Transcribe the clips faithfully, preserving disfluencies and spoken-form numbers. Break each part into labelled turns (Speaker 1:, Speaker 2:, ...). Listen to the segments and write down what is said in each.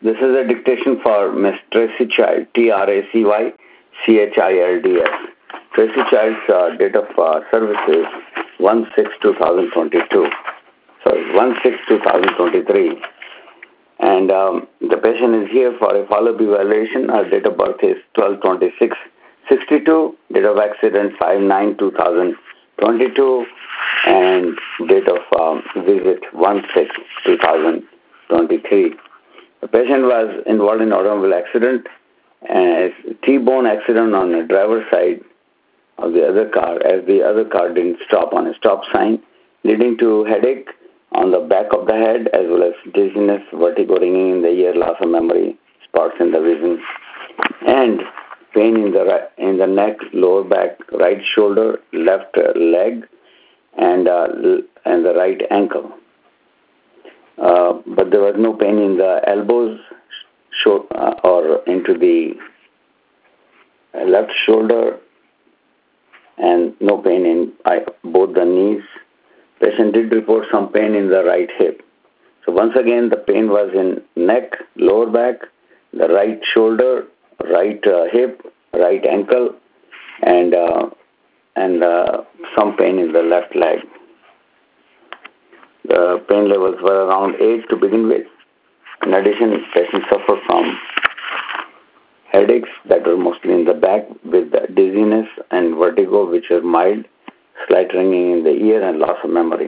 Speaker 1: This is a dictation for Miss Tracy Child, T R A C Y C H I L D S. Tracy Child's uh, date of uh, service is one six two thousand twenty-two. Sorry, one six two thousand twenty-three. And um, the patient is here for a follow-up evaluation. Her date of birth is twelve twenty-six sixty-two. Date of accident five nine two thousand twenty-two. And date of um, visit one six two thousand twenty-three. The patient was involved in automobile accident, a T-bone accident on the driver's side of the other car, as the other car didn't stop on a stop sign, leading to headache on the back of the head, as well as dizziness, vertigo, ringing in the ear, loss of memory, spots in the vision, and pain in the right, in the neck, lower back, right shoulder, left leg, and uh, and the right ankle. Uh, but there was no pain in the elbows short, uh, or into the left shoulder, and no pain in both the knees. Patient did report some pain in the right hip. So once again, the pain was in neck, lower back, the right shoulder, right uh, hip, right ankle, and uh, and uh, some pain in the left leg. The pain levels were around eight to begin with. In addition, patient suffered from headaches that were mostly in the back, with dizziness and vertigo, which are mild, slight ringing in the ear, and loss of memory.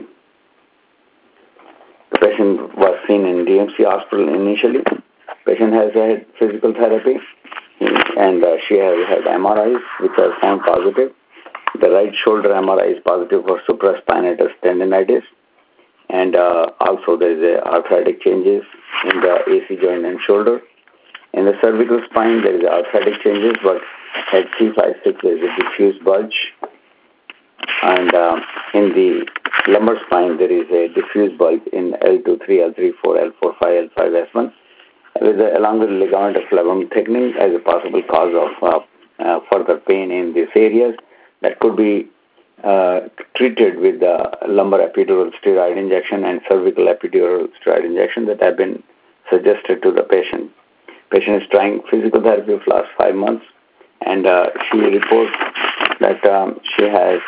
Speaker 1: The patient was seen in D M C hospital initially. Patient has had physical therapy, and uh, she has had M R Is, which are found positive. The right shoulder M R I is positive for supraspinatus tendinitis, and uh, also there is a arthritic changes in the A C joint and shoulder. In the cervical spine, there is arthritic changes, but at C five six there is a diffuse bulge. And uh, in the lumbar spine, there is a diffuse bulge in L two three, L three four, L four five, L five S one, with a, along with ligament of flavum thickening as a possible cause of uh, uh, further pain in these areas that could be uh, treated with the lumbar epidural steroid injection and cervical epidural steroid injection that have been suggested to the patient. Patient is trying physical therapy for the last five months, and uh, she reports that um, she has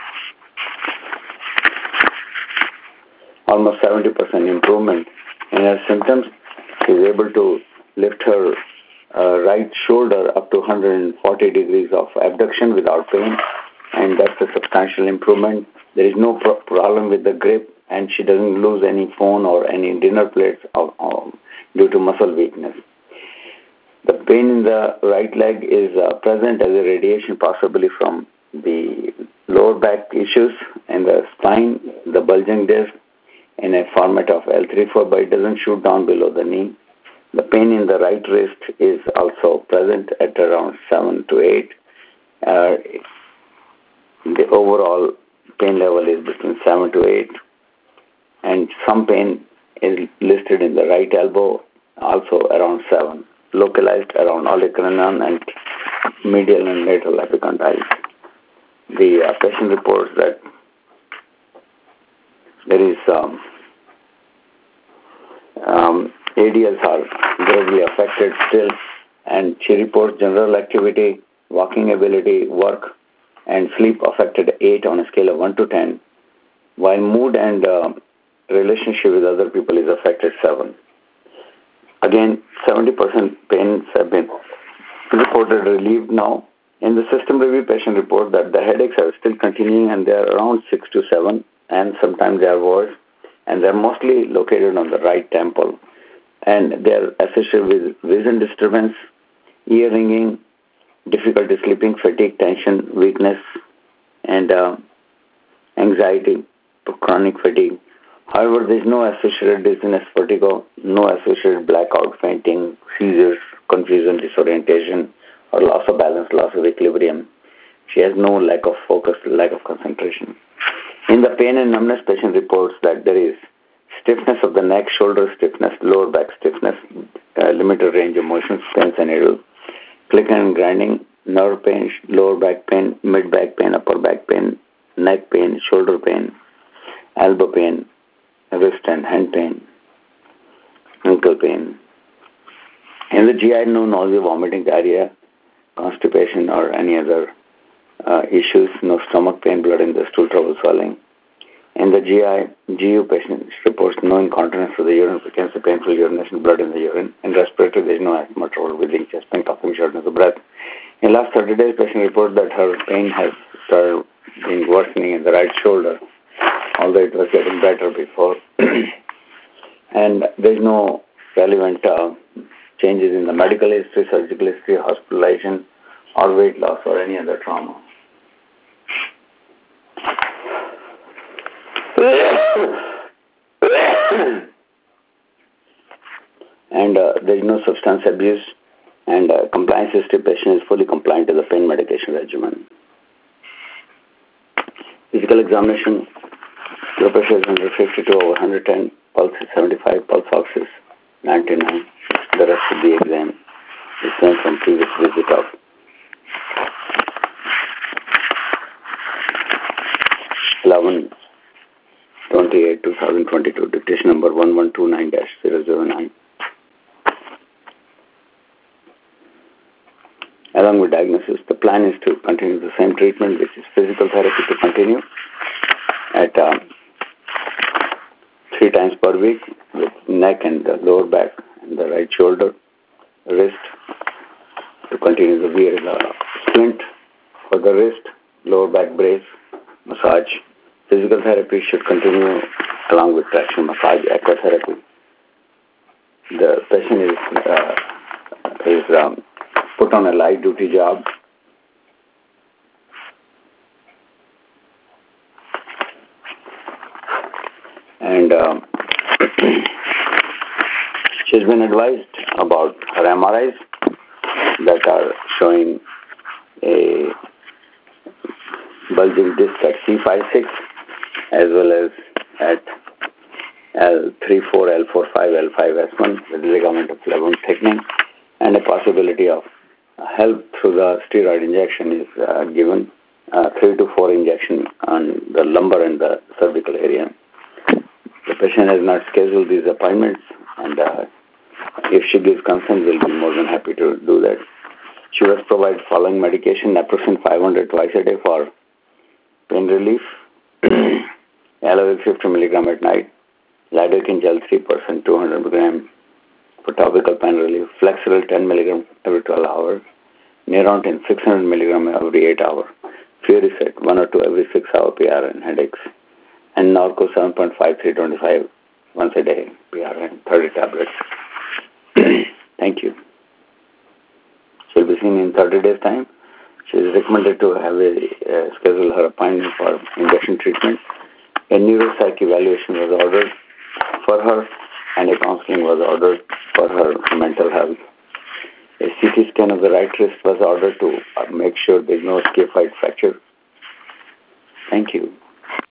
Speaker 1: almost seventy percent improvement in her symptoms. She is able to lift her uh, right shoulder up to one hundred forty degrees of abduction without pain, and that's a substantial improvement. There is no pro- problem with the grip, and she doesn't lose any phone or any dinner plates of, of, due to muscle weakness. The pain in the right leg is uh, present as a radiation possibly from the lower back issues in the spine, the bulging disc in a format of L three four, but it doesn't shoot down below the knee. The pain in the right wrist is also present at around seven to eight. Uh, the overall pain level is between seven to eight, and some pain is listed in the right elbow, also around seven, localized around olecranon and medial and lateral epicondyles. The uh, patient reports that there is um, um, A D Ls are gravely affected still, and she reports general activity, walking ability, work, and sleep affected eight on a scale of one to ten, while mood and uh, relationship with other people is affected seven. Again, seventy percent pains have been reported relieved now. In the system review, patient report that the headaches are still continuing, and they are around six to seven, and sometimes they are worse, and they are mostly located on the right temple, and they are associated with vision disturbance, ear ringing, difficulty sleeping, fatigue, tension, weakness, and uh, anxiety, chronic fatigue. However, there is no associated dizziness, vertigo, no associated blackout, fainting, seizures, confusion, disorientation, or loss of balance, loss of equilibrium. She has no lack of focus, lack of concentration. In the pain and numbness, patient reports that there is stiffness of the neck, shoulder stiffness, lower back stiffness, uh, limited range of motion, pins and needle, clicking and grinding, nerve pain, lower back pain, mid back pain, upper back pain, neck pain, shoulder pain, elbow pain, wrist and hand pain, ankle pain, In the G I, no nausea, vomiting, diarrhea, constipation, or any other uh, issues, no stomach pain, blood in the stool, trouble swallowing. In the G I, G U patient reports no incontinence of the urine, frequency, painful urination, blood in the urine. In respiratory, there is no asthma, trouble breathing, chest pain, coughing, shortness of breath. In last thirty days, patient reports that her pain has started being worsening in the right shoulder, although it was getting better before. And there is no relevant uh, changes in the medical history, surgical history, hospitalization, or weight loss, or any other trauma. And uh, there is no substance abuse, and uh, compliance history. Patient is fully compliant to the pain medication regimen. Physical examination, blood pressure is one hundred fifty-two over one hundred ten, pulse is seventy-five, pulse ox is ninety-nine. The rest of the exam is same from previous visit of eleven twenty-eight two thousand twenty-two, dictation number one one two nine dash zero zero nine. Along with diagnosis, the plan is to continue the same treatment, which is physical therapy to continue at um, three times per week with neck and the lower back and the right shoulder, wrist, to continue the wear the splint for the wrist, lower back brace, massage. Physical therapy should continue along with traction massage, aquatherapy. The patient is, uh, is um, put on a light duty job. And um, she's been advised about her M R Is that are showing a bulging disc at C five six as well as at L three four, L four five, L five S one with ligament of flavum thickening, and a possibility of help through the steroid injection is uh, given, uh, three to four injection on the lumbar and the cervical area. The patient has not scheduled these appointments, and uh, if she gives consent, we'll be more than happy to do that. She was provided following medication: naproxen five hundred twice a day for pain relief, Alovec fifty milligram at night, lidocaine gel three percent two hundred milligram for topical pain relief, Flexeril ten milligram every twelve hours, Neurontin six hundred milligram every eight hours, Furiset one or two every six hour P R N headaches, and Norco seven point five three twenty-five once a day P R N, thirty tablets. Thank you. She'll be seen in thirty days time. She is recommended to have a uh, schedule her appointment for injection treatment. A neuropsych evaluation was ordered for her, and a counseling was ordered for her mental health. A C T scan of the right wrist was ordered to make sure there is no scaphoid fracture. Thank you.